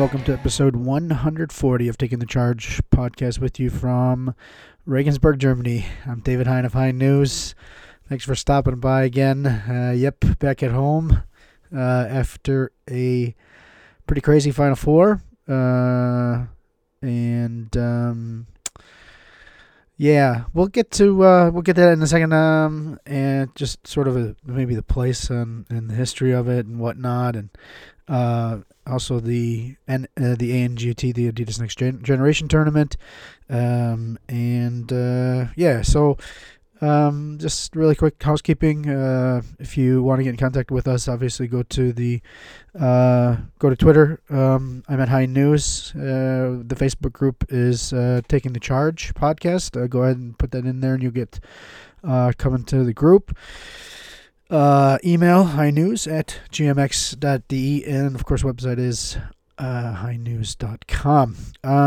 welcome to episode 140 of Taking the Charge podcast with you from Regensburg, Germany. I'm David Hein of Hein News. Thanks for stopping by again. Back at home after a pretty crazy Final Four. We'll get to that in a second. And just sort of maybe the place and the history of it and whatnot, and also the ANGT, the Adidas Next Generation Tournament, just really quick housekeeping. If you want to get in contact with us, obviously go to Twitter. I'm at Hein News. The Facebook group is Taking the Charge podcast. Go ahead and put that in there, and you'll get coming to the group. Email highnews@gmx.de, and of course website is highnews.com.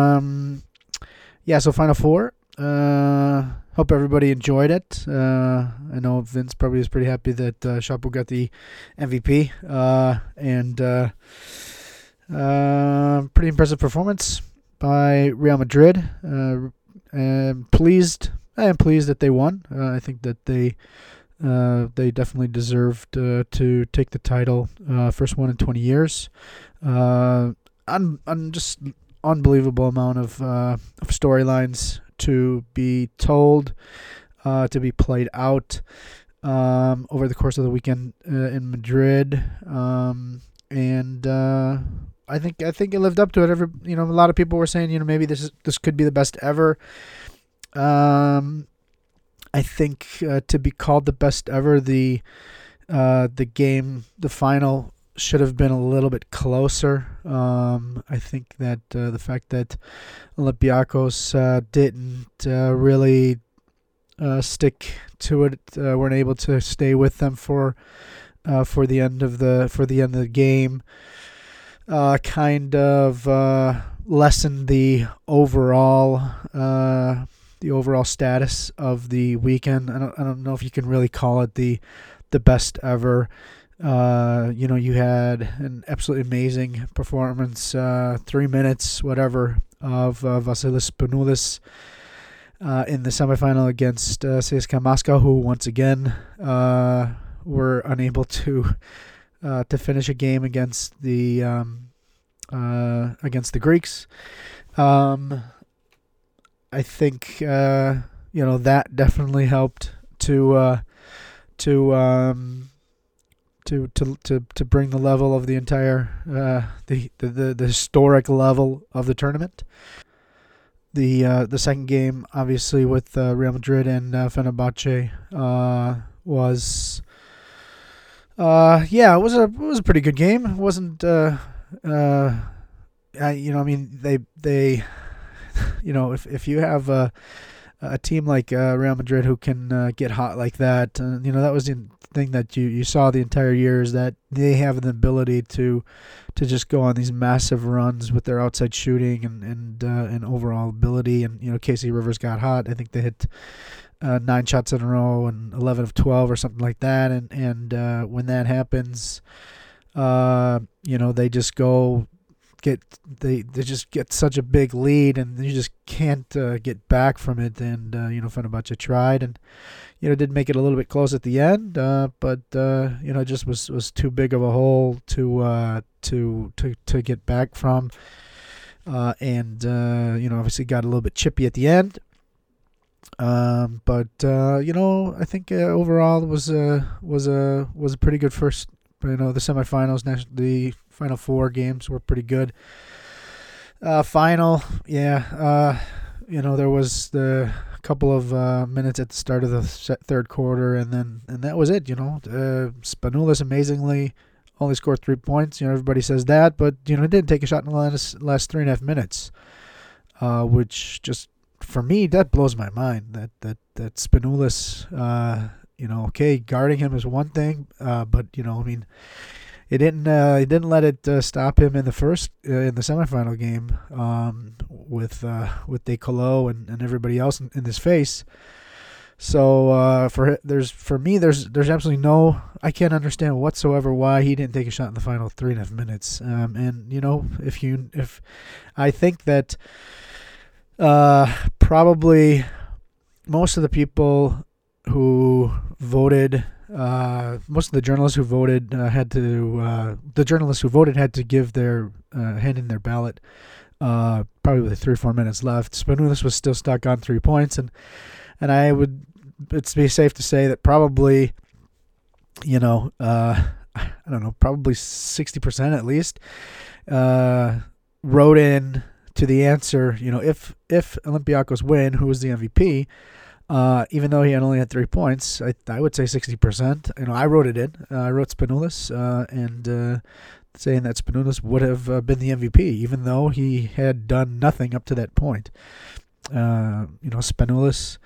So Final Four. Hope everybody enjoyed it. I know Vince probably was pretty happy that Chapo got the MVP. Pretty impressive performance by Real Madrid. I am pleased that they won. I think that they definitely deserved to take the title. First one in 20 years. Just unbelievable amount of storylines to be told, to be played out over the course of the weekend in Madrid. I think it lived up to it. A lot of people were saying, maybe this could be the best ever. I think to be called the best ever, the final should have been a little bit closer. I think that the fact that Olympiacos didn't really stick to it, weren't able to stay with them for the end of the game, kind of lessened the overall status of the weekend. I don't know if you can really call it the best ever. You had an absolutely amazing performance, 3 minutes, whatever, of Vasilis Spanoulis in the semifinal against CSKA Moscow, who once again were unable to finish a game against the Greeks. I think that definitely helped to bring the level of the entire the historic level of the tournament. The second game, obviously, with Real Madrid and Fenerbahce, was it was a pretty good game. It wasn't they if you have a team like Real Madrid who can get hot like that, that was the thing that you saw the entire year, is that they have the ability to just go on these massive runs with their outside shooting and overall ability. And Casey Rivers got hot. I think they hit 9 shots in a row and 11 of 12 or something like that. And when that happens, they just they just get such a big lead, and you just can't get back from it. And Fenerbahce tried, and did make it a little bit close at the end, but it just was too big of a hole to get back from, obviously got a little bit chippy at the end. I think overall it was a pretty good first. The semifinals, the Final Four games were pretty good. Final, there was the couple of minutes at the start of the third quarter, and that was it. Spanoulis amazingly only scored 3 points. Everybody says that, but he didn't take a shot in the last 3.5 minutes, which just, for me, that blows my mind. That Spanoulis, guarding him is one thing, but it didn't let it stop him in the semifinal game with Decolo and everybody else in his face. So for me, there's absolutely no. I can't understand whatsoever why he didn't take a shot in the final 3.5 minutes. And if I think that probably most of the people who voted, most of the journalists who voted had to give their hand in their ballot. Probably with 3 or 4 minutes left. Spanoulis was still stuck on 3 points, and it's be safe to say that probably, I don't know, probably 60% at least, wrote in to the answer. If Olympiacos win, who was the MVP? Even though he only had 3 points, I would say 60%. I wrote it in. I wrote Spanoulis, and saying that Spanoulis would have been the MVP, even though he had done nothing up to that point. Spanoulis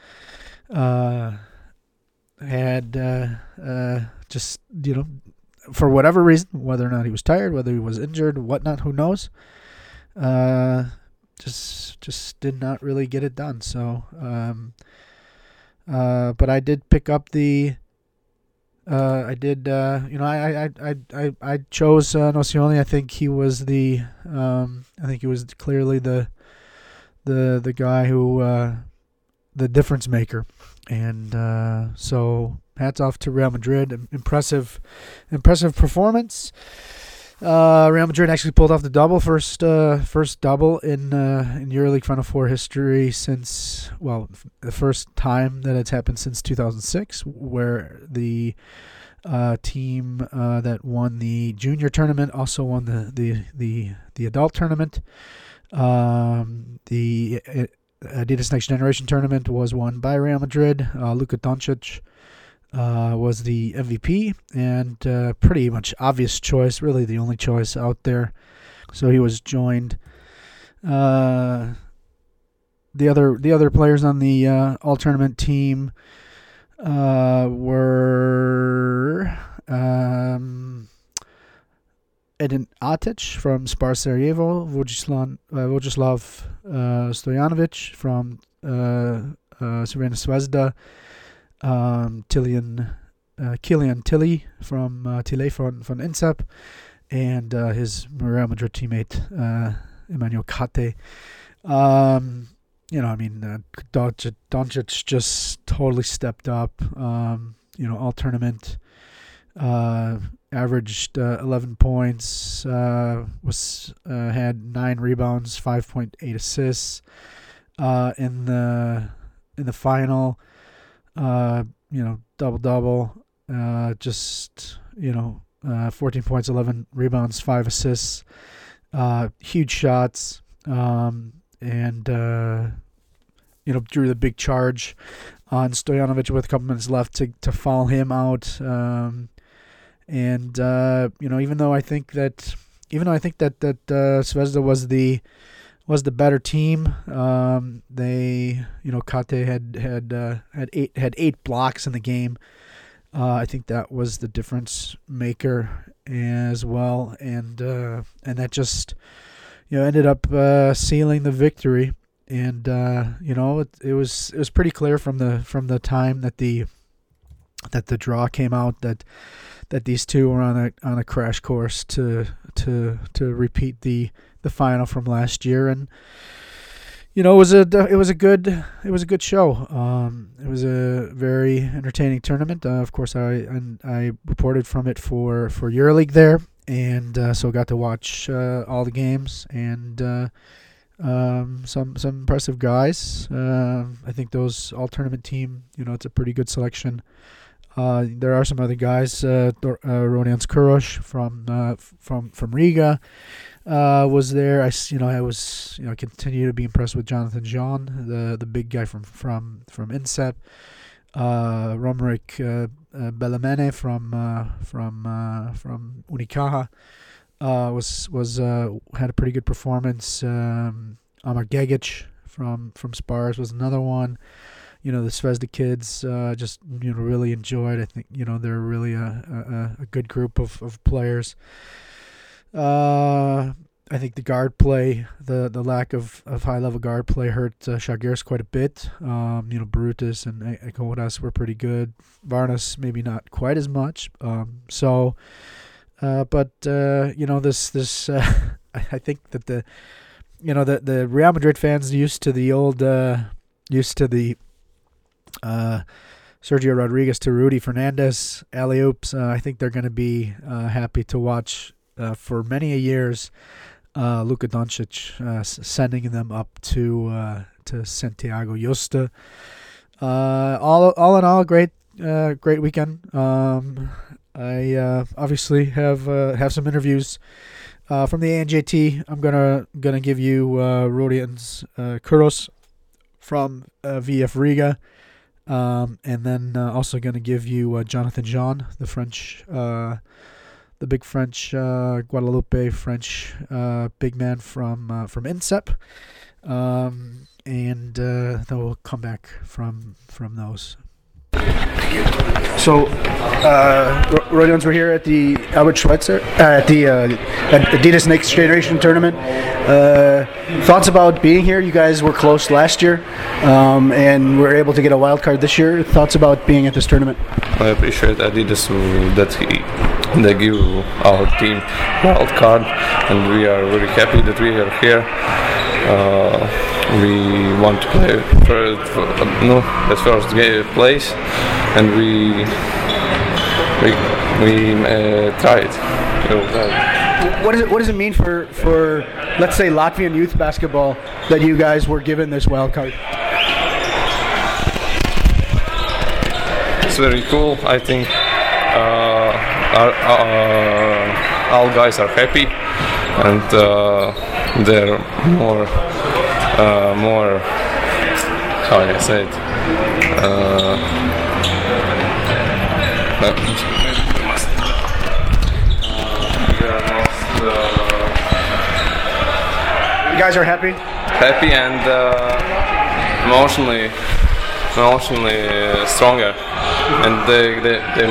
had just, for whatever reason, whether or not he was tired, whether he was injured, whatnot, who knows, just did not really get it done. So, but I did pick up the. I chose Nocioni. I think he was clearly the guy who the difference maker, and so hats off to Real Madrid. Impressive performance. Real Madrid actually pulled off the double, first double in EuroLeague Final Four history since, the first time that it's happened since 2006, where the team that won the junior tournament also won the adult tournament. The Adidas Next Generation tournament was won by Real Madrid. Luka Doncic was the MVP, and pretty much obvious choice, really the only choice out there. So he was joined. The other players on the all tournament team were Edin Atic from Spar Sarajevo, Vojislav Stojanovic from Crvena Zvezda, Kilian Tilly from Tile von Insep, and his Real Madrid teammate Emmanuel Kate. Doncic just totally stepped up. All tournament, averaged 11 points, had 9 rebounds, 5.8 assists. In the final, double, 14 points, 11 rebounds, 5 assists, huge shots, and drew the big charge on Stojanovic with a couple minutes left to foul him out. Even though I think that Zvezda was the better team, Kate had 8 blocks in the game. I think that was the difference maker as well, and that just ended up sealing the victory. And it was pretty clear from the time that the draw came out that these two were on a crash course to repeat the final from last year. And it was a good show. It was a very entertaining tournament. Of course, I reported from it for EuroLeague there, and so got to watch all the games, and some impressive guys. I think those all tournament team, it's a pretty good selection. There are some other guys. Rodion Skuroš from Riga was there. I continue to be impressed with Jonathan Jean, the big guy from INSEP. Romaric Belemene from Unicaja had a pretty good performance. Amar Gegic from Spars was another one. The Zvezda kids just really enjoyed. I think they're really a good group of players. I think the guard play, the lack of high level guard play hurt Žalgiris quite a bit. Brutus and Ekodas were pretty good. Varnas maybe not quite as much. This I think that the Real Madrid fans used to the Sergio Rodriguez to Rudy Fernandez alley-oops. I think they're going to be happy to watch for many years Luka Doncic sending them up to Santiago Justa. All in all, great weekend. I obviously have some interviews from the ANJT. I'm gonna give you Rodions Kuros from VF Riga. And then also going to give you Jonathan Jean, the French, the big French Guadeloupe French big man from INSEP, and then we'll come back from those. So, Rodions, we're here at the Albert Schweitzer at the Adidas Next Generation Tournament. Thoughts about being here? You guys were close last year, and were able to get a wild card this year. Thoughts about being at this tournament? I appreciate Adidas that they give our team wild card, and we are very happy that we are here. We want to play at first place, and we tried. What does it mean for let's say Latvian youth basketball that you guys were given this wild card? It's very cool. I think all guys are happy, and they're more how I say it. You guys are happy? Happy and emotionally stronger, and they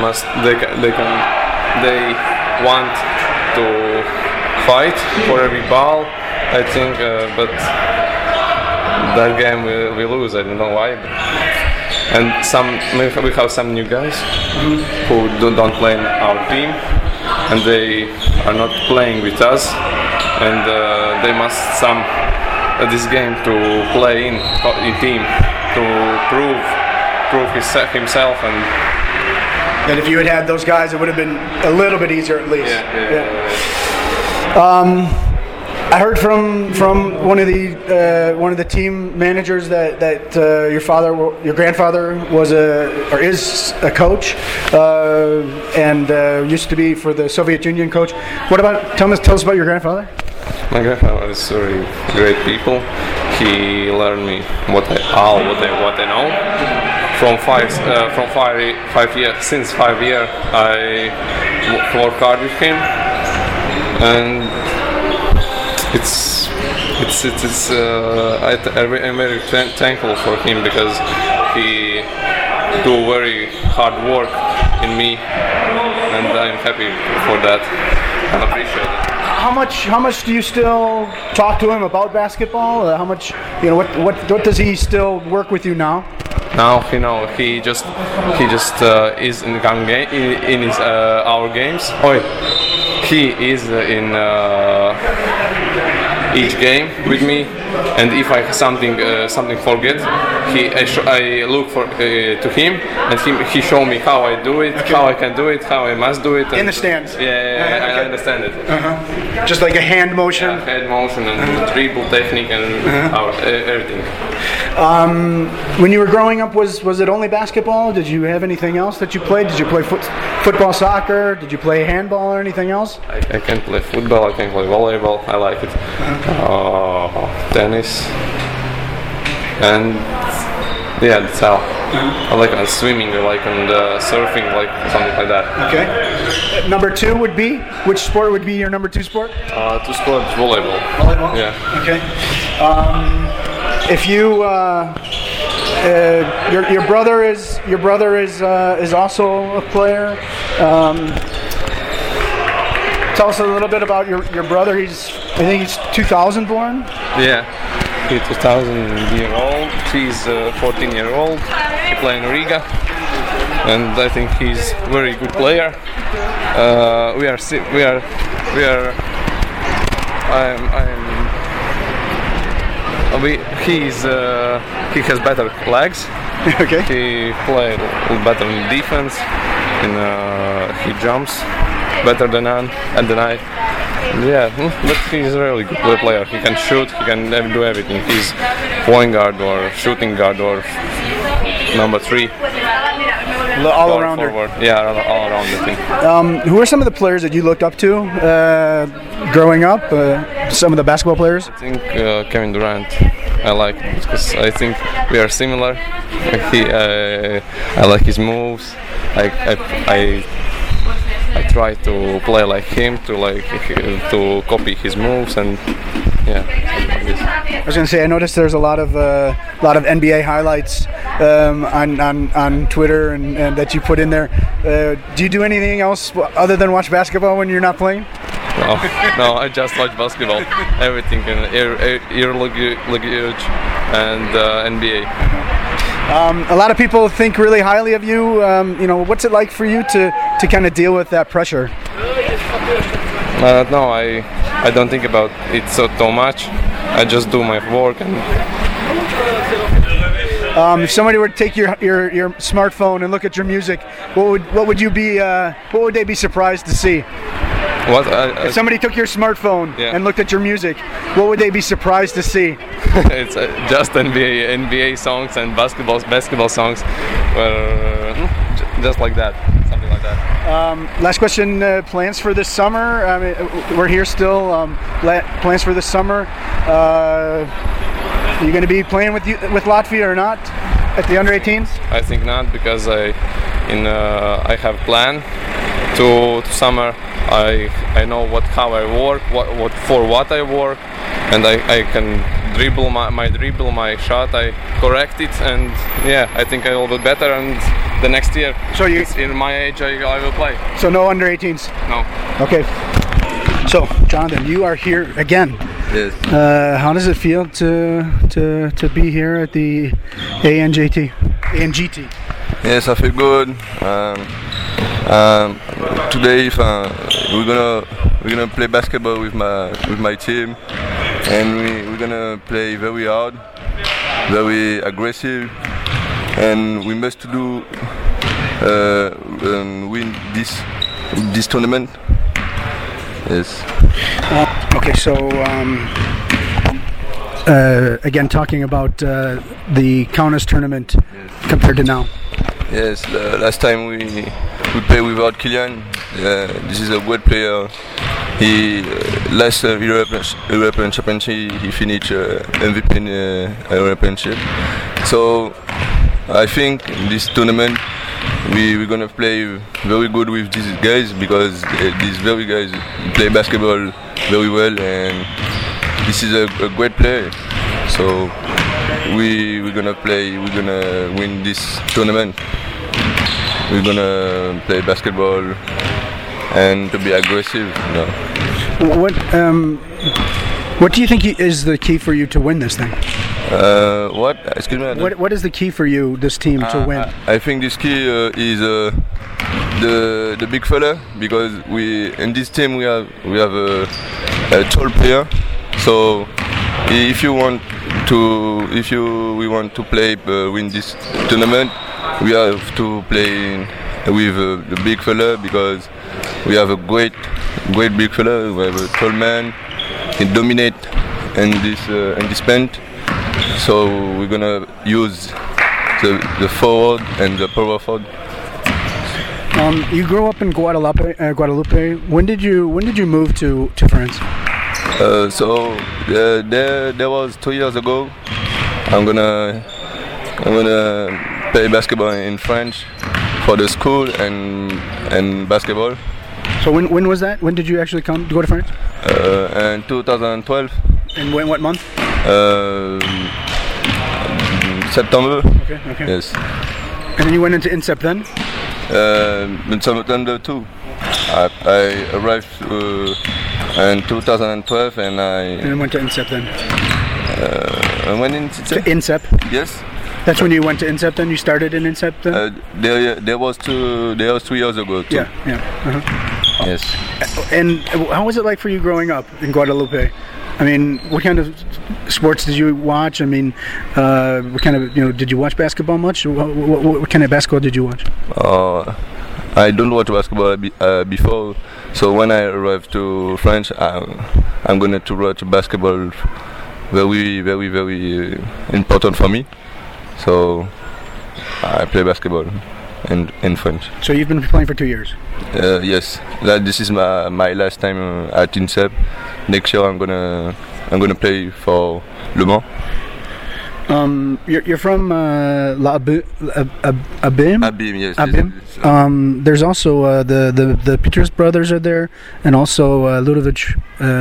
want to fight for every ball. I think, but that game we lose. I don't know why. And we have some new guys who don't play in our team, and they are not playing with us, and they must this game to play in team to prove himself. And if you had those guys, it would have been a little bit easier at least. Yeah. I heard from one of the team managers that your grandfather is a coach, and used to be for the Soviet Union coach. Tell us about your grandfather? My grandfather is very great people. He learned me what I know. From 5 years, since 5 years, I work hard with him, and I'm very thankful for him, because he do very hard work in me, and I'm happy for that. I appreciate it. How much do you still talk to him about basketball? How much, what does he still work with you now? Now he just is in our games. He is in each game with me, and if I something forget, I look to him, and he show me how I do it, how I can do it, how I must do it. In the stands. Yeah, I understand it. Just like a hand motion. Yeah, hand motion and dribble technique and everything. When you were growing up, was it only basketball? Did you have anything else that you played? Did you play football, soccer? Did you play handball or anything else? I can play football. I can play volleyball. I like it. Tennis, and yeah, that's how. I like swimming, I like surfing, like something like that. Okay. Number two would be? Which sport would be your number two sport? Two sports, volleyball. Volleyball? Yeah. Okay. If you your brother is also a player. tell us a little bit about your brother? I think he's 2000 born. Yeah, he's 2000-year-old. He's 14-year-old. He plays in Riga, and I think he's very good player. He has better legs. Okay. He plays better in defense, and he jumps better than I. Yeah, but he's a really good player. He can shoot, he can do everything. He's point guard or shooting guard or number 3. All around forward. Yeah, all around the team. Who are some of the players that you looked up to growing up? Some of the basketball players? I think Kevin Durant. I like because I think we are similar. I like his moves. I try to play like him, to copy his moves, and yeah. I was going to say, I noticed there's a lot of NBA highlights on Twitter and that you put in there. Do you do anything else other than watch basketball when you're not playing? No, I just watch basketball. Everything, and ear luggage and NBA. A lot of people think really highly of you. What's it like for you to kind of deal with that pressure? No, I don't think about it so much. I just do my work. And if somebody were to take your smartphone and look at your music, what would they be surprised to see? What? If somebody took your smartphone and looked at your music, what would they be surprised to see? It's just NBA songs and basketball songs, just like that, something like that. Last question: plans for this summer? I mean, we're here still. Plans for this summer? Are you going to be playing with Latvia or not at the under-18s? I think not, because I have plan to summer. I know how I work, what I work, and I can dribble my shot. I correct it, and yeah, I think I will be better. And the next year, so in my age, I will play. So no under-18s. No. Okay. So Jonathan, you are here again. Yes. How does it feel to be here at the ANGT? Yes, I feel good. Today, we're gonna play basketball with my team, and we're gonna play very hard, very aggressive, and we must do win this tournament. Yes. Okay, so again, talking about the Kaunas tournament compared to now. Yes, last time we played without Kylian. This is a great player. He last European Championship he finished MVP in European Championship. So I think this tournament we're gonna play very good with these guys, because these very guys play basketball very well, and this is a great player. So we're gonna win this tournament. We're gonna play basketball and to be aggressive. What do you think is the key for you to win this thing? What? Excuse me. What is the key for you, this team, to win? I think this key is the big fella, because in this team we have a tall player. So if we want to play win this tournament, we have to play with the big fella, because we have a great big fella. We have a tall man. He dominate in this paint. So we're gonna use the forward and the power forward. You grew up in Guadalupe. When did you move to France? So there was 2 years ago. I'm gonna play basketball in France for the school and basketball. So when was that? When did you actually go to France? In 2012. And what month? September. Okay. Yes. And then you went into INSEP then? In September too. I arrived in 2012 and And went to INSEP then. I went in. To INSEP. Yes. That's when you went to INSEP then? You started in INSEP then? There was 2 years ago too. Yeah. Uh-huh. Yes. And how was it like for you growing up in Guadalupe? I mean, what kind of sports did you watch? I mean, what kind of, did you watch basketball much? What kind of basketball did you watch? I don't watch basketball before, so when I arrived to France, I'm going to watch basketball. Very, very, very important for me. So I play basketball in France. So you've been playing for 2 years? Yes. This is my last time at INSEP. Next year I'm gonna play for Le Mans. You're from Abim? Abim, yes. Abim. There's also the Petrus brothers are there, and also Ludovic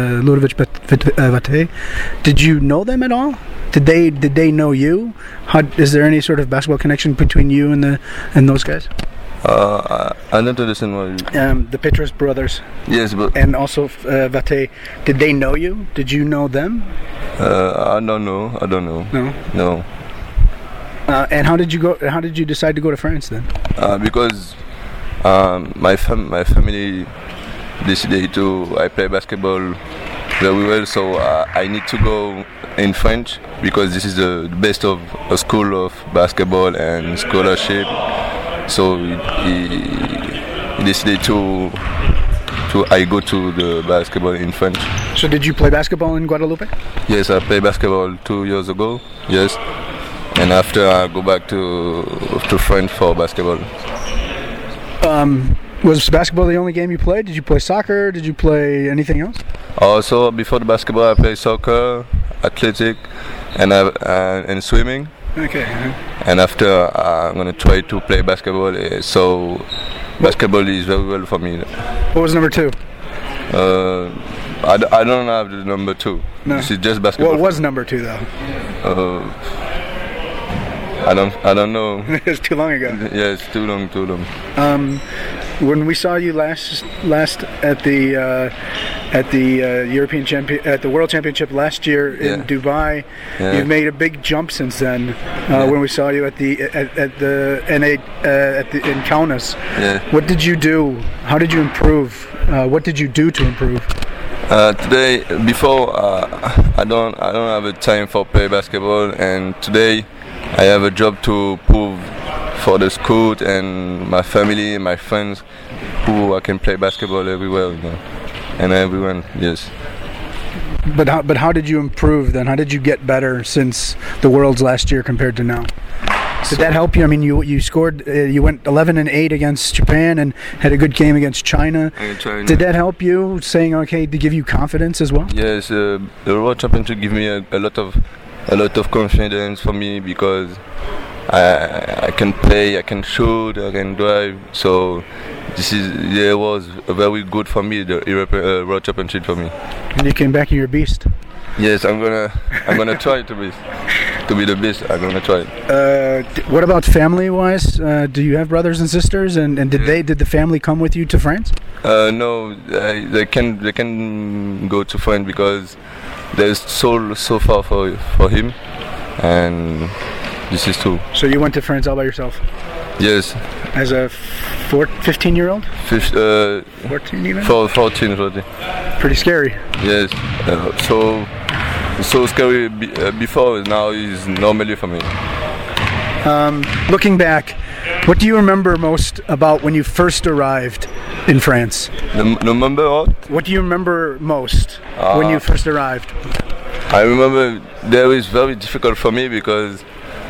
Vate. Did you know them at all? Did they know you? Is there any sort of basketball connection between you and those guys? I don't understand what you... The Petrus brothers. Yes, but... And also Vate. Did they know you? Did you know them? I don't know. No. And how did you go? How did you decide to go to France then? Because my family decided I play basketball very well, so I need to go in French because this is the best of a school of basketball and scholarship. So he decided I go to the basketball in French. So did you play basketball in Guadalupe? Yes, I played basketball 2 years ago. Yes, and after I go back to France for basketball. Was basketball the only game you played? Did you play soccer? Did you play anything else? Also, before the basketball, I played soccer, athletic, and swimming. Okay. And after, I'm gonna try to play basketball. So, basketball is very well for me. What was number 2? I don't have the number 2. No. This is just basketball. What was number 2 though? I don't know. It's too long ago. Yeah, it's too long. When we saw you last at the European champion at the World Championship last year in Dubai, you've made a big jump since then. When we saw you in Kaunas, what did you do? How did you improve? What did you do to improve? Today, before I don't have a time for play basketball, and today I have a job to prove for the school and my family, my friends, who I can play basketball everywhere, and everyone. Yes. But how did you improve then? How did you get better since the Worlds last year compared to now? Did that help you? I mean, you scored. You went 11-8 against Japan and had a good game against China. Did that help you? Saying okay to give you confidence as well? Yes, the World Championship give me a lot of confidence for me because I can play, I can shoot, I can drive. So it was very good for me, the World Championship for me. And you came back and you're a beast. Yes, I'm gonna try to be the best. I'm gonna try. What about family-wise? Do you have brothers and sisters? And did the family come with you to France? No, they can go to France because there's so far for him, and this is true. So you went to France all by yourself? Yes. As a 15-year-old? 14 even? 14. Pretty scary. Yes. So scary before, now is normally for me. Looking back, what do you remember most about when you first arrived in France? Remember what? What do you remember most when you first arrived? I remember that was very difficult for me because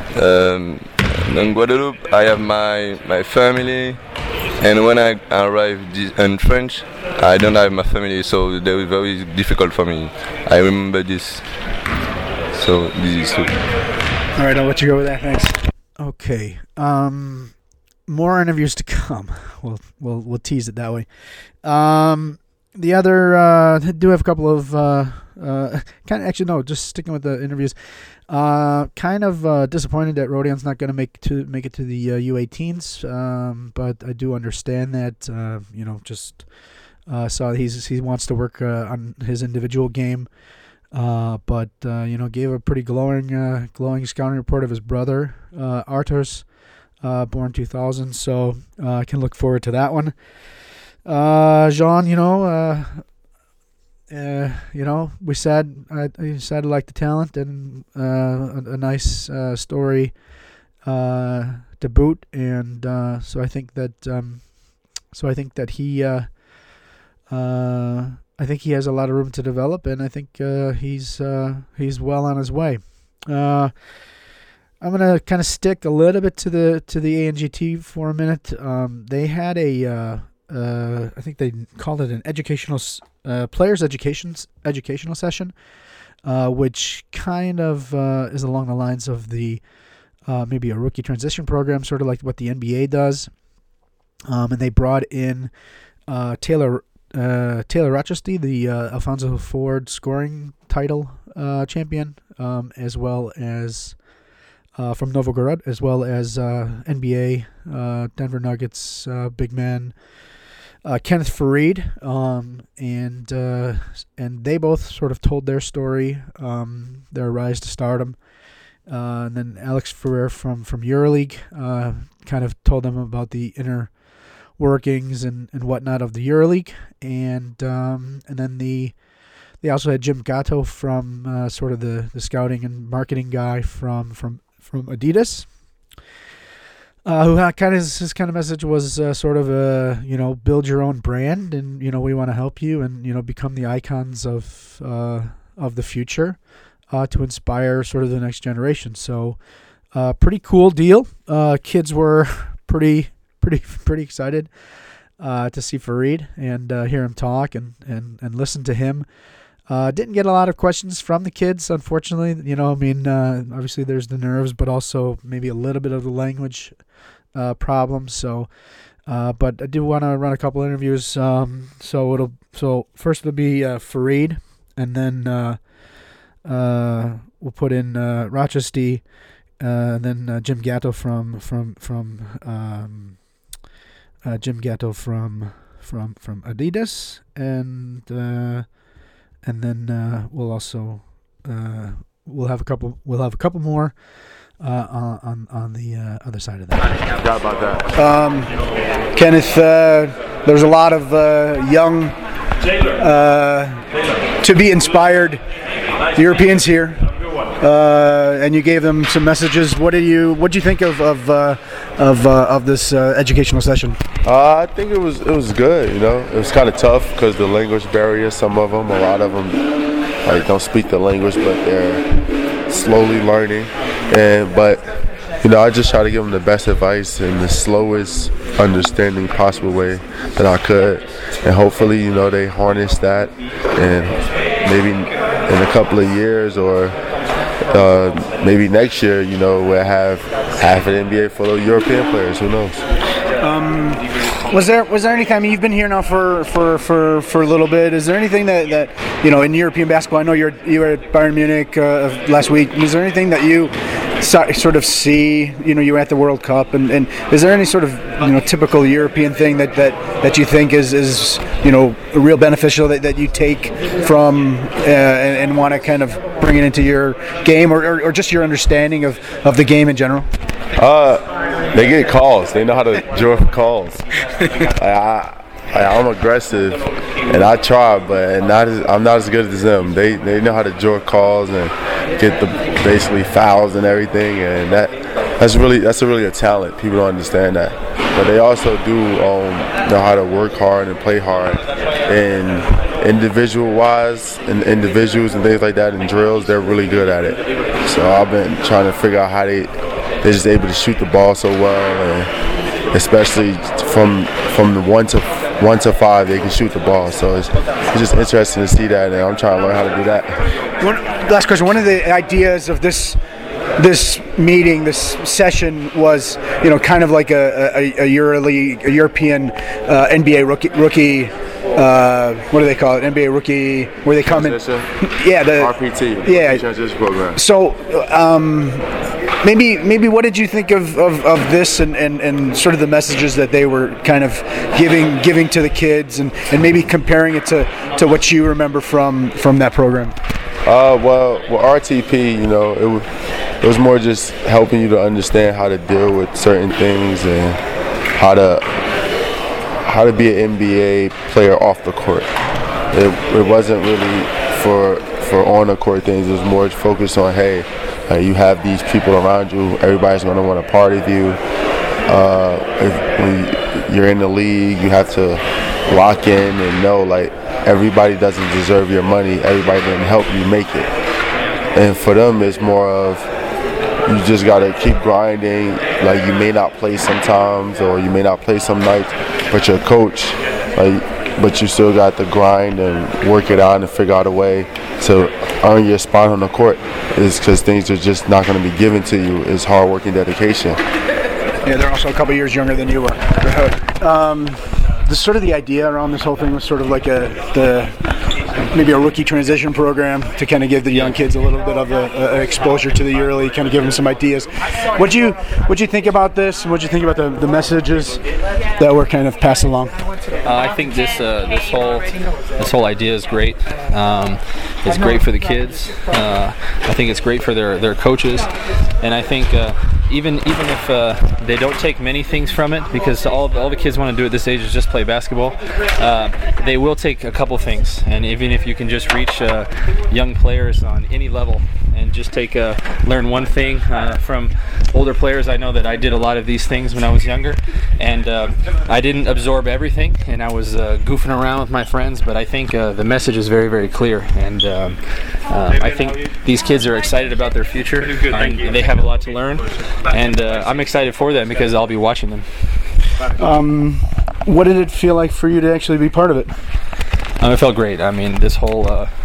in Guadeloupe I have my family, and when I arrived in France I don't have my family, so that was very difficult for me. I remember this, so this is true. All right, I'll let you go with that. Thanks. Okay. More interviews to come. We'll tease it that way. The other do have a couple of kind of actually no, just sticking with the interviews. Kind of disappointed that Rodion's not going to make it to the U18s, but I do understand that. Just saw he wants to work on his individual game, but gave a pretty glowing scouting report of his brother Arturs, born 2000. So I can look forward to that one. Jean, we said I like the talent and a nice story to boot, and so I think that he has a lot of room to develop, and I think he's well on his way. I'm gonna kind of stick a little bit to the ANGT for a minute. They had I think they called it an players educational session, which kind of is along the lines of the maybe a rookie transition program, sort of like what the NBA does. And they brought in Taylor Rochesty, the Alfonso Ford scoring title champion, as well as from Novogorod, as well as NBA Denver Nuggets big man Kenneth Farid, and they both sort of told their story, their rise to stardom. And then Alex Ferrer from EuroLeague kind of told them about the inner workings and whatnot of the EuroLeague, and then they also had Jim Gatto from sort of the scouting and marketing guy from Adidas. Who kind of his kind of message was sort of build your own brand, and we want to help you, and become the icons of the future, to inspire sort of the next generation. So pretty cool deal. Kids were pretty excited to see Farid and hear him talk and listen to him. Didn't get a lot of questions from the kids, unfortunately. Obviously there's the nerves, but also maybe a little bit of the language problems. So, but I do want to run a couple interviews. So first it'll be Farid, and then we'll put in Rochesty, and then Jim Gatto from Adidas, and then we'll also we'll have a couple more on the other side of that. Forgot about that. Kenneth, there's a lot of young to be inspired Europeans here, and you gave them some messages. What did you think of this educational session? I think it was good. It was kind of tough because the language barrier. A lot of them, don't speak the language, but they're slowly learning. But I just try to give them the best advice in the slowest understanding possible way that I could, and hopefully they harness that, and maybe in a couple of years or maybe next year, we'll have half an NBA full of European players. Who knows? Was there anything? I mean, you've been here now for a little bit. Is there anything that in European basketball? I know you were at Bayern Munich last week. Is there anything that you sort of see? You were at the World Cup, and is there any sort of typical European thing that you think is real beneficial that you take from and want to kind of bring it into your game, or just your understanding of the game in general? They get calls. They know how to draw calls. I'm aggressive, and I try, but I'm not as good as them. They know how to draw calls and get the basically fouls and everything, and that's really a talent. People don't understand that, but they also do know how to work hard and play hard, and individual-wise, and individuals and things like that, and drills, they're really good at it. So I've been trying to figure out how they're just able to shoot the ball so well, and especially from the 1 to 5, they can shoot the ball. So it's just interesting to see that, and I'm trying to learn how to do that. Last question. One of the ideas of this this meeting, this session was, kind of like a European NBA rookie. What do they call it? NBA rookie, where they come in. Yeah, the RPT. Yeah, transition program. So, maybe what did you think of this and sort of the messages that they were kind of giving to the kids, and maybe comparing it to what you remember from that program? Well, RTP, it was more just helping you to understand how to deal with certain things and how to be an NBA player off the court. It wasn't really for on the court things. It was more focused on, hey, you have these people around you. Everybody's going to want to party with you. When you're in the league, you have to lock in and know, like, everybody doesn't deserve your money. Everybody didn't help you make it. And for them, it's more of, you just got to keep grinding. Like, you may not play sometimes, or you may not play some nights, but your coach, but you still got to grind and work it out and figure out a way to earn your spot on the court. Is because things are just not going to be given to you. It's hard work and dedication. Yeah, they're also a couple years younger than you were. The idea around this whole thing was sort of like maybe a rookie transition program to kind of give the young kids a little bit of a exposure to the EuroLeague, kind of give them some ideas. What'd you think about this? What'd you think about the messages that were kind of passed along? I think this whole idea is great. It's great for the kids. I think it's great for their coaches, and I think even if they don't take many things from it, because all the kids want to do at this age is just play basketball, they will take a couple things. And even if you can just reach young players on any level and just learn one thing from older players. I know that I did a lot of these things when I was younger, and I didn't absorb everything, and I was goofing around with my friends, but I think the message is very, very clear, and I think these kids are excited about their future, and they have a lot to learn, and I'm excited for them because I'll be watching them. What did it feel like for you to actually be part of it? It felt great. I mean, this whole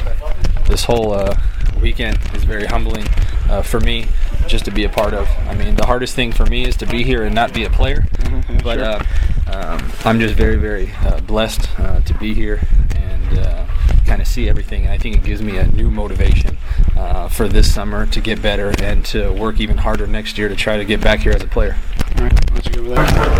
weekend is very humbling for me just to be a part of. I mean, the hardest thing for me is to be here and not be a player, but I'm just very, very blessed to be here and kind of see everything. And I think it gives me a new motivation for this summer to get better and to work even harder next year to try to get back here as a player. All right, let's go over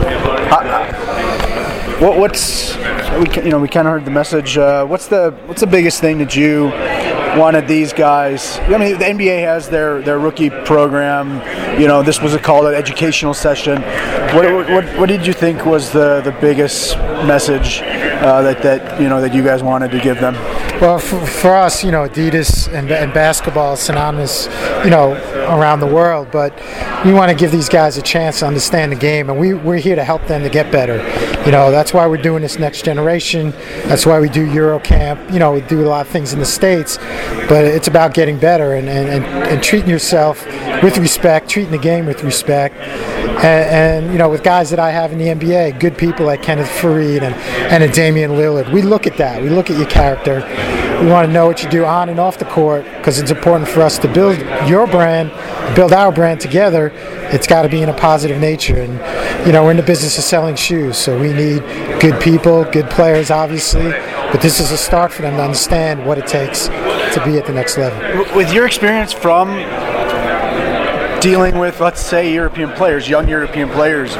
there. We kind of heard the message. What's the biggest thing that you wanted these guys? I mean, the NBA has their rookie program. This was called an educational session. What did you think was the biggest message that you guys wanted to give them? Well, for us, Adidas and basketball is synonymous, around the world. But we want to give these guys a chance to understand the game, and we're here to help them to get better. That's why we're doing this next generation. That's why we do Eurocamp. We do a lot of things in the States, but it's about getting better and treating yourself with respect, treating the game with respect. And with guys that I have in the NBA, good people like Kenneth Faried and a Damian Lillard, we look at that. We look at your character. We want to know what you do on and off the court, because it's important for us to build your brand, build our brand together. It's got to be in a positive nature. And, we're in the business of selling shoes, so we need good people, good players, obviously. But this is a start for them to understand what it takes to be at the next level. With your experience from dealing with, let's say, European players, young European players,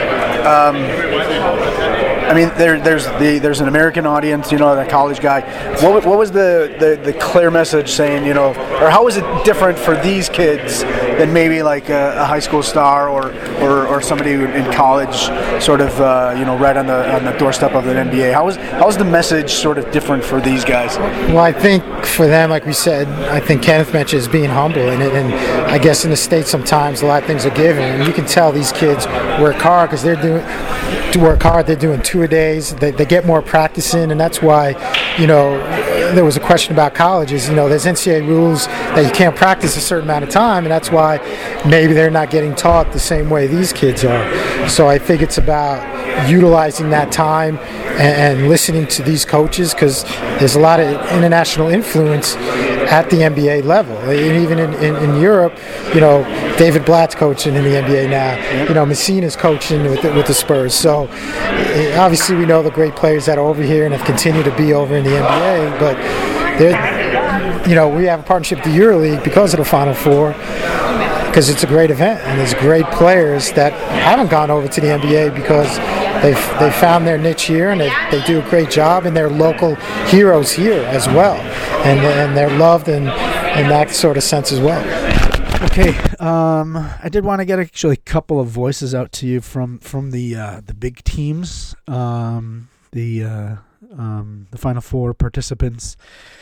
I mean, there's an American audience, that college guy. What was the clear message saying, or how was it different for these kids than maybe like a high school star or somebody in college, sort of, right on the doorstep of an NBA? How was the message sort of different for these guys? Well, I think for them, like we said, I think Kenneth mentioned is being humble, and I guess in the States sometimes a lot of things are given, and you can tell these kids work hard because they're doing two-a-days. They get more practice in, and that's why, there was a question about colleges. There's NCAA rules that you can't practice a certain amount of time, and that's why maybe they're not getting taught the same way these kids are. So I think it's about utilizing that time and listening to these coaches, because there's a lot of international influence at the NBA level. And even in Europe, David Blatt's coaching in the NBA now. Messina's coaching with the Spurs. So obviously we know the great players that are over here and have continued to be over in the NBA, but we have a partnership with the EuroLeague because of the Final Four, because it's a great event, and there's great players that haven't gone over to the NBA because they found their niche here, and they do a great job, and they're local heroes here as well, and they're loved in that sort of sense as well. Okay, I did want to get actually a couple of voices out to you from the big teams, the Final Four participants.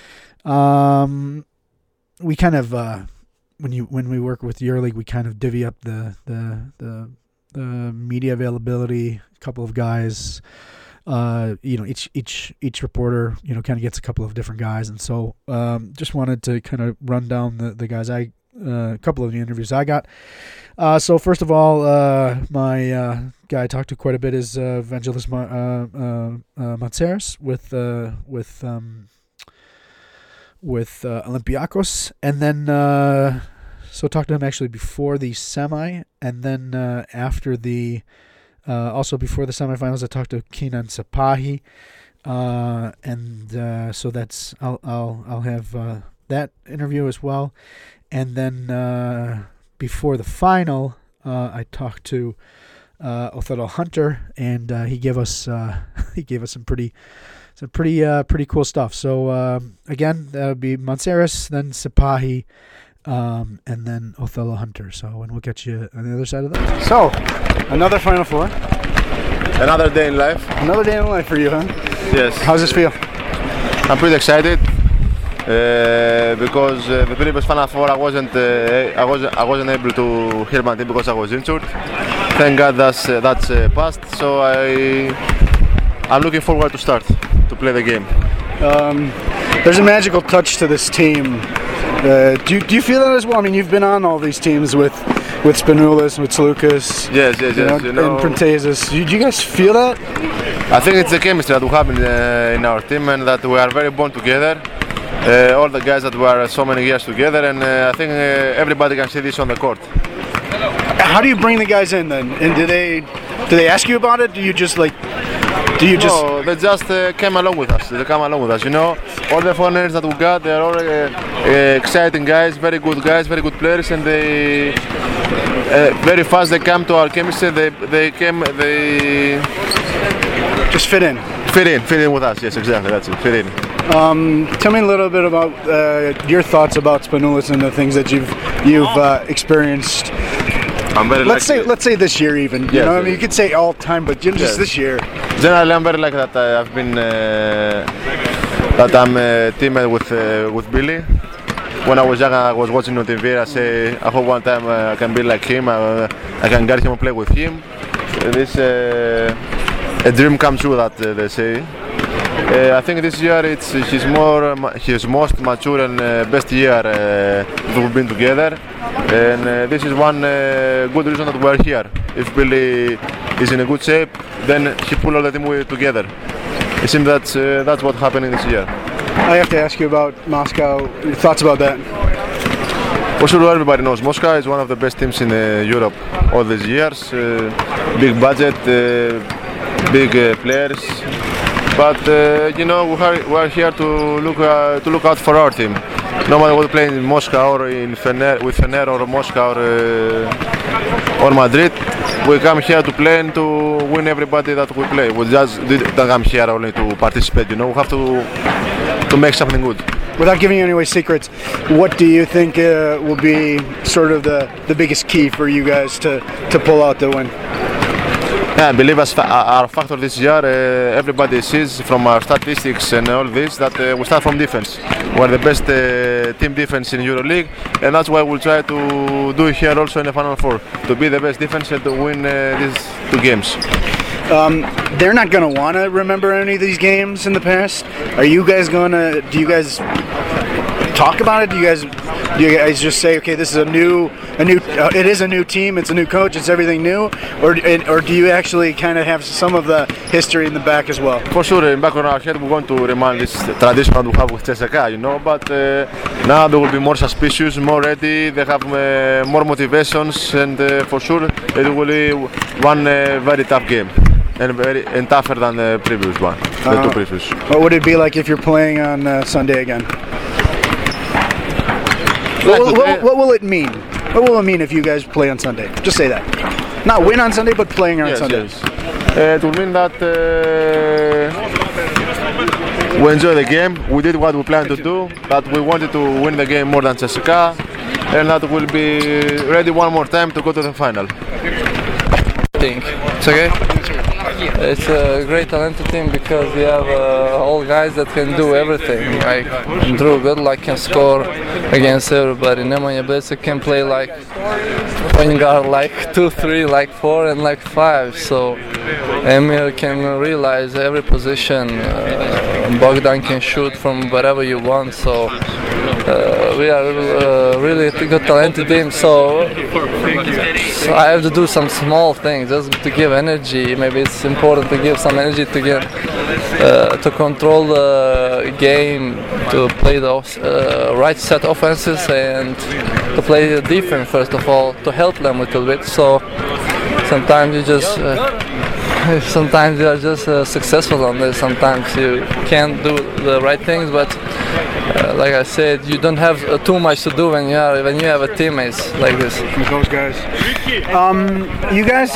We kind of when we work with EuroLeague, we kind of divvy up the media availability. A couple of guys, each reporter, kind of gets a couple of different guys, and so just wanted to kind of run down the guys a couple of the interviews I got. So first of all, my guy I talked to quite a bit is Vangelis Matseras with Olympiacos, and then so talked to him actually before the semi, and then after the also before the semifinals I talked to Kenan Sapahi, and so that's I'll have that interview as well. And then before the final, I talked to Othello Hunter, and he gave us some pretty cool stuff. So again, that would be Matseras, then Sapahi, and then Othello Hunter. So, and we'll get you on the other side of that. So, another Final Four. Another day in life. Another day in life for you, huh? Yes. How's this feel? I'm pretty excited. Because the previous Final Four I wasn't able to hear my team because I was injured. Thank God that's passed. So I'm looking forward to start to play the game. There's a magical touch to this team. Do you feel that as well? I mean, you've been on all these teams with Spanoulis, with Sloukas, yes, and Printezis. Do you guys feel that? I think it's the chemistry that we have in our team, and that we are very bond together. All the guys that were so many years together, and I think everybody can see this on the court. How do you bring the guys in then? And do they ask you about it? No, they just came along with us. They come along with us. All the foreigners that we got, they're all exciting guys, very good players, and they very fast they come to our chemistry. They just fit in with us. Yes, exactly. That's it. Fit in. Tell me a little bit about your thoughts about Spanoulis and the things that you've experienced. I'm very let's say this year even. Yes, I mean, you could say all time, but just this year. Generally, I'm very lucky that I've been that I'm a teammate with Billy. When I was young, I was watching on TV. I hope one time I can be like him. I can get him and play with him. This a dream come true, that they say. I think this year it's his most mature and best year we've been together, and this is one good reason that we're here. If Billy is in a good shape, then he pull all the team together. It seems that's what happened this year. I have to ask you about Moscow. Your thoughts about that? For sure, everybody knows Moscow is one of the best teams in Europe all these years. Big budget, big players. But we are here to look out for our team. No matter what we play in Moscow or with Fener or Moscow or Madrid, we come here to play and to win everybody that we play. We just don't come here only to participate. We have to make something good. Without giving away secrets, what do you think will be sort of the biggest key for you guys to pull out the win? Yeah, I believe as our factor this year, everybody sees from our statistics and all this that we start from defense. We're the best team defense in EuroLeague, and that's why we'll try to do it here also in the Final Four, to be the best defense and to win these two games. They're not going to want to remember any of these games in the past. Do you guys talk about it? Do you guys Do you guys just say, okay, this is it is a new team, it's a new coach, it's everything new, or do you actually kind of have some of the history in the back as well? For sure, in back of our head, we want to remind this tradition that we have with CSKA, But now they will be more suspicious, more ready. They have more motivations, and for sure, it will be one very tough game, and tougher than the previous one, the two previous. What would it be like if you're playing on Sunday again? What will it mean? What will it mean if you guys play on Sunday? Just say that. Not win on Sunday, but playing on Sunday. Yes. It will mean that we enjoy the game. We did what we planned to do. That we wanted to win the game more than CSKA, and that we'll be ready one more time to go to the final. I think it's okay. It's a great talented team because we have all guys that can do everything. Like Drew Goodluck can score against everybody. Nemanja Besic can play like point guard, like 2, 3, like 4, and like 5. So Emir can realize every position. Bogdan can shoot from wherever you want. So we are really a good talented team. So I have to do some small things just to give energy. Maybe it's important to give some energy to get to control the game, to play the right set offenses, and to play the defense first of all, to help them a little bit. So sometimes you just sometimes you are just successful on this. Sometimes you can't do the right things, but like I said, you don't have too much to do when you have a teammates like this. With those guys. You guys,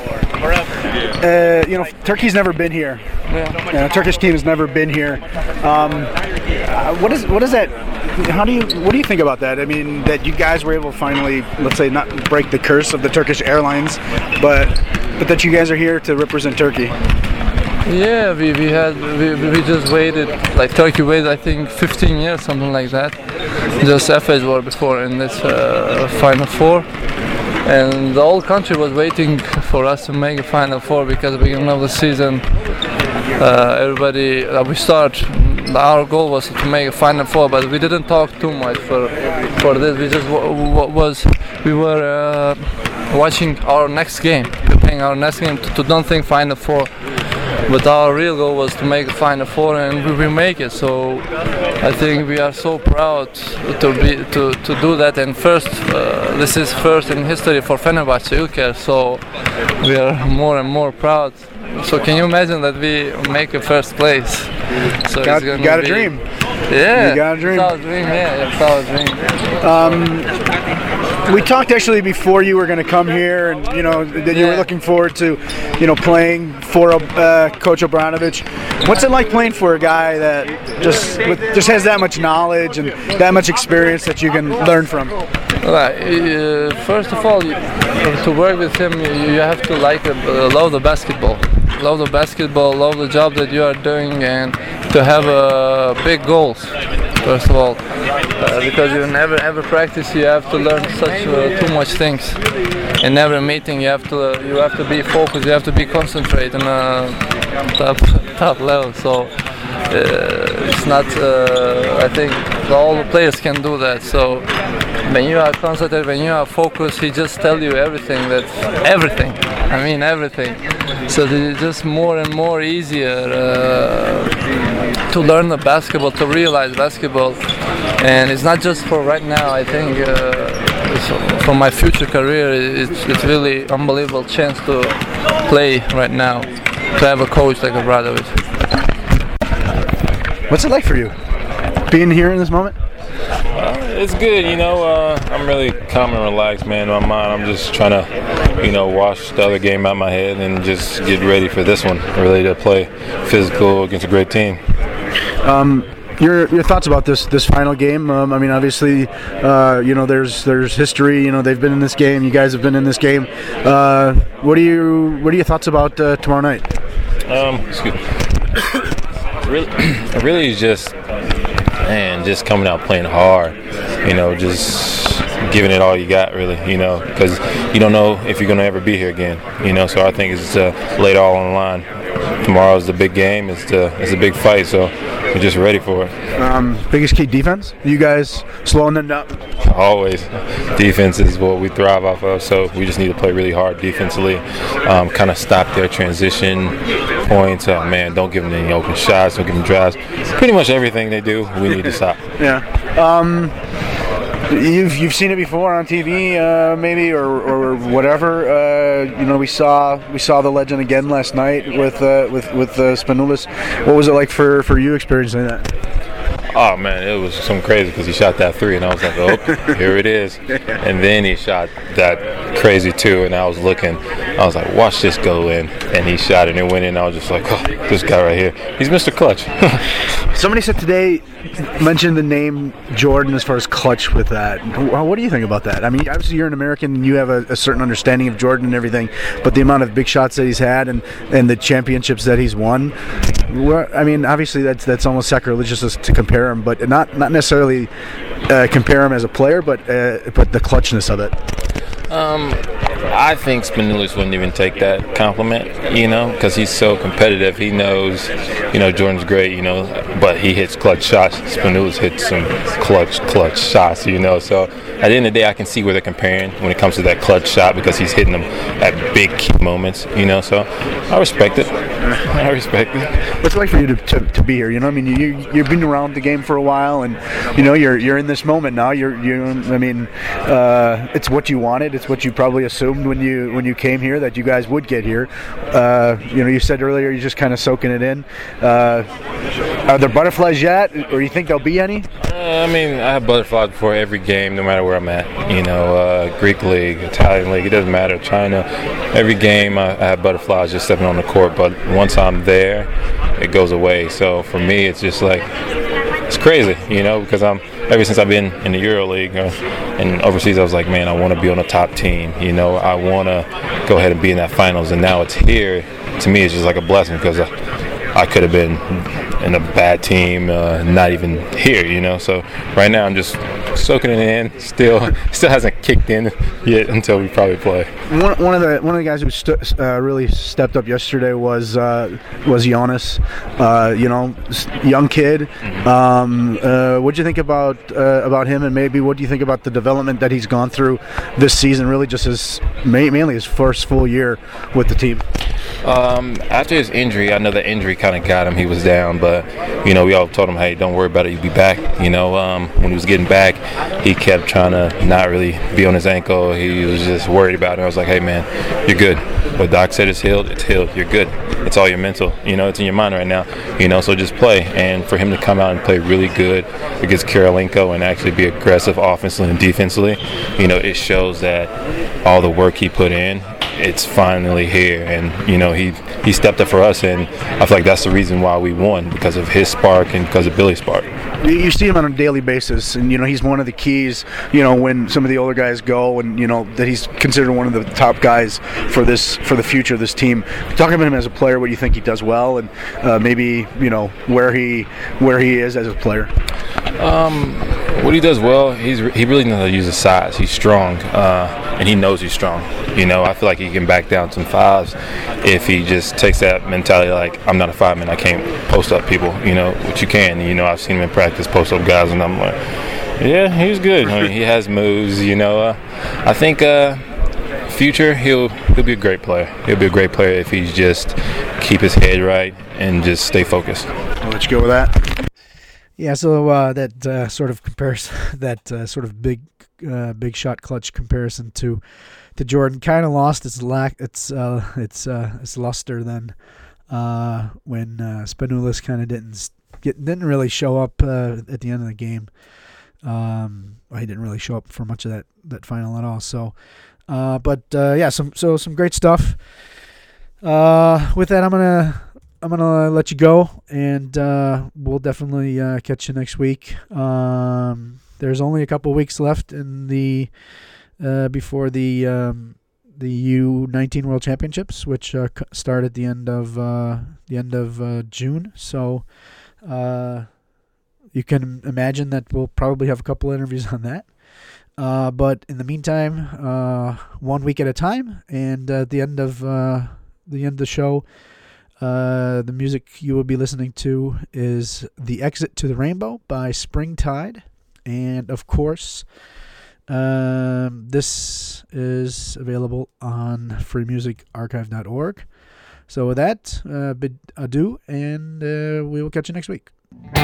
Turkey's never been here. Yeah. Turkish team has never been here. What is that? What do you think about that? I mean, that you guys were able to finally, let's say, not break the curse of the Turkish Airlines, but that you guys are here to represent Turkey. Yeah, we just waited, like Turkey waited I think 15 years, something like that. Just Efes were before in this Final Four, and the whole country was waiting for us to make a Final Four because at the beginning of the season, our goal was to make a Final Four, but we didn't talk too much for this. We just we were watching our next game, preparing our next game to don't think Final Four. But our real goal was to make the Final Four, and we make it. So I think we are so proud to do that. And first, this is first in history for Fenerbahce Ülker. So we are more and more proud. So can you imagine that we make a first place? So you got a dream. Yeah, you got a dream. It's our dream. Yeah, it's our dream. We talked actually before you were going to come here, and that you were looking forward to, playing for Coach Obradovic. What's it like playing for a guy that just has that much knowledge and that much experience that you can learn from? First of all, to work with him, you have to love the basketball. Love the basketball, love the job that you are doing, and to have big goals. First of all, because you never ever practice, you have to learn too much things. In every meeting, you have to be focused, you have to be concentrated on a top level. So it's not. I think all the players can do that. So when you are concentrated, when you are focused, he just tell you everything. I mean everything. So it's just more and more easier to learn the basketball, to realize basketball. And it's not just for right now. I think for my future career, it's really unbelievable chance to play right now, to have a coach like Obradovic. What's it like for you, being here in this moment? It's good, I'm really calm and relaxed, man. In my mind, I'm just trying to, wash the other game out of my head and just get ready for this one. Really to play physical against a great team. Your thoughts about this final game? I mean, obviously, there's history. They've been in this game. You guys have been in this game. What are your thoughts about tomorrow night? Excuse me. Really, just coming out playing hard. Just giving it all you got, really. Because you don't know if you're gonna ever be here again. So I think it's laid all on the line. Tomorrow's the big game. It's a big fight. So we're just ready for it. Biggest key, defense. You guys slowing them down? Always. Defense is what we thrive off of, so we just need to play really hard defensively, kind of stop their transition points. Don't give them any open shots, don't give them drives. Pretty much everything they do, we need to stop. Yeah. You've seen it before on TV, maybe or whatever. We saw the legend again last night with Spanoulis. What was it like for you experiencing that? Oh man, it was some crazy because he shot that 3 and I was like, oh, here it is. And then he shot that crazy 2 and I was looking. I was like, watch this go in. And he shot it and it went in. I was just like, oh, this guy right here, he's Mr. Clutch. Somebody said today, mentioned the name Jordan as far as clutch with that. What do you think about that? I mean, obviously you're an American and you have a certain understanding of Jordan and everything, but the amount of big shots that he's had and the championships that he's won, I mean, obviously that's almost sacrilegious to compare him, but not necessarily compare him as a player, but the clutchness of it. I think Spanoulis wouldn't even take that compliment, because he's so competitive. He knows, Jordan's great, but he hits clutch shots. Spanoulis hits some clutch shots, So at the end of the day, I can see where they're comparing when it comes to that clutch shot because he's hitting them at big key moments, So I respect it. What's it like for you to be here? I mean, you've been around the game for a while, and you're in this moment now. It's what you wanted. It's what you probably assumed when you came here that you guys would get here. You said earlier you're just kind of soaking it in. Are there butterflies yet, or you think there'll be any? I have butterflies before every game, no matter where I'm at. Greek league, Italian league, it doesn't matter. China, every game I have butterflies just stepping on the court. But once I'm there, it goes away. So for me, it's just like it's crazy, because ever since I've been in the EuroLeague and overseas, I was like, man, I want to be on a top team. I want to go ahead and be in that finals. And now it's here. To me, it's just like a blessing because I could have been in a bad team, not even here, So right now I'm just soaking it in. Still hasn't kicked in yet until we probably play. One of the guys who really stepped up yesterday was Giannis. Young kid. What do you think about him, and maybe what do you think about the development that he's gone through this season? Really, just mainly his first full year with the team. After his injury, I know the injury kind of got him. He was down, but we all told him, hey, don't worry about it. You'll be back. When he was getting back, he kept trying to not really be on his ankle. He was just worried about it. I was like, hey, man, you're good. But Doc said it's healed. It's healed. You're good. It's all your mental. It's in your mind right now. So just play. And for him to come out and play really good against Karolinko and actually be aggressive offensively and defensively, it shows that all the work he put in, it's finally here. And, he stepped up for us. And I feel like that's the reason why we won, because of his spark and because of Billy's spark. You see him on a daily basis, and he's one of the keys. When some of the older guys go, and that he's considered one of the top guys for the future of this team. Talking about him as a player, what do you think he does well, and maybe where he is as a player. What he does well, he really knows how to use his size. He's strong, and he knows he's strong. I feel like he can back down some fouls if he just takes that mentality like, I'm not a five-man, I can't post up people, which you can. I've seen him in practice post up guys, and I'm like, yeah, he's good. He has moves, I think future, he'll be a great player. He'll be a great player if he just keep his head right and just stay focused. I'll let you go with that. Yeah, so that sort of compares that sort of big shot clutch comparison to Jordan kind of lost its luster then when Spanoulis kind of didn't really show up at the end of the game. He didn't really show up for much of that final at all. So, some great stuff. With that, I'm gonna let you go, and we'll definitely catch you next week. There's only a couple weeks left in the before the U19 World Championships, which start at the end of June. So you can imagine that we'll probably have a couple interviews on that. But in the meantime, 1 week at a time, and at the end of the show, The music you will be listening to is The Exit to the Rainbow by Springtide. And, of course, this is available on freemusicarchive.org. So with that, bid adieu, and we will catch you next week.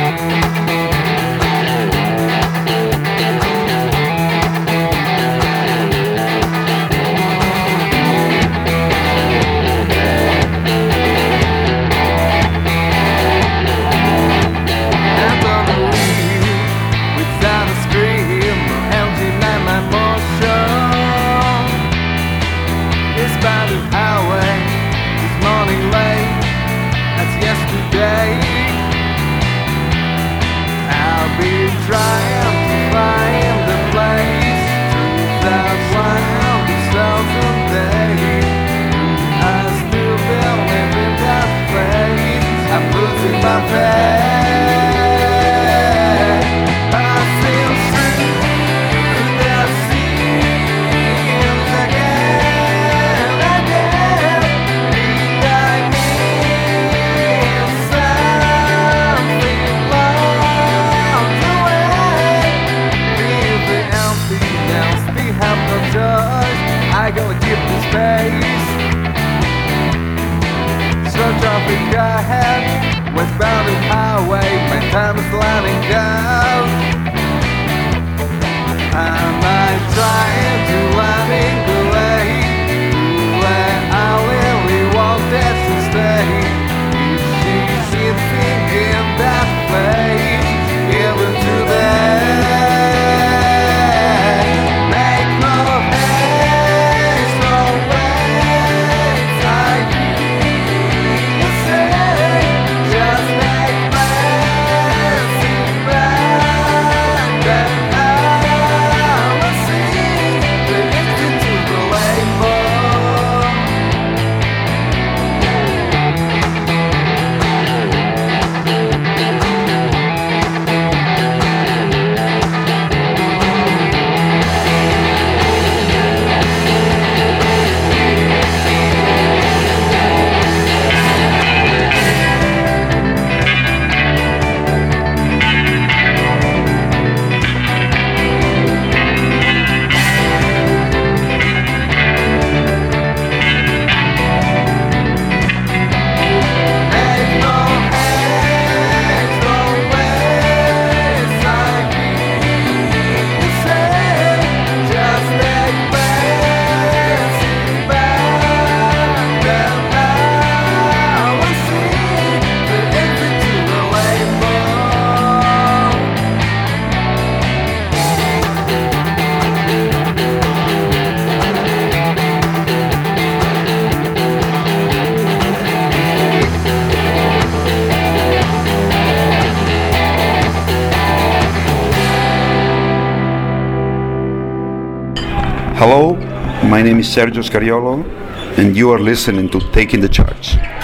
Westbound highway, my time is running down. Am I trying to running away where I really wanted to stay? She's sitting in that place, even today. Make no haste, no ways, I hear you say. Just make plans in mind, and I will see the exit to the rainbow. Hello, my name is Sergio Scariolo, and you are listening to Taking the Charge.